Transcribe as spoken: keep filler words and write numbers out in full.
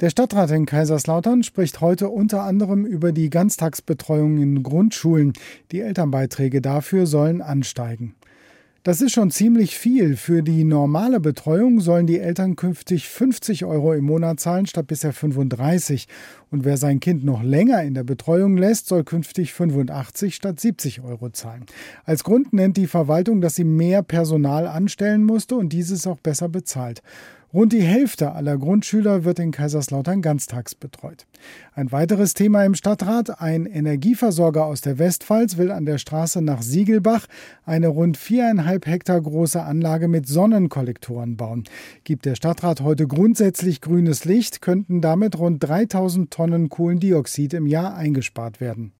Der Stadtrat in Kaiserslautern spricht heute unter anderem über die Ganztagsbetreuung in Grundschulen. Die Elternbeiträge dafür sollen ansteigen. Das ist schon ziemlich viel. Für die normale Betreuung sollen die Eltern künftig fünfzig Euro im Monat zahlen statt bisher fünfunddreißig. Und wer sein Kind noch länger in der Betreuung lässt, soll künftig fünfundachtzig statt siebzig Euro zahlen. Als Grund nennt die Verwaltung, dass sie mehr Personal anstellen musste und dieses auch besser bezahlt. Rund die Hälfte aller Grundschüler wird in Kaiserslautern ganztags betreut. Ein weiteres Thema im Stadtrat: Ein Energieversorger aus der Westpfalz will an der Straße nach Siegelbach eine rund viereinhalb Hektar große Anlage mit Sonnenkollektoren bauen. Gibt der Stadtrat heute grundsätzlich grünes Licht, könnten damit rund dreitausend Tonnen Kohlendioxid im Jahr eingespart werden.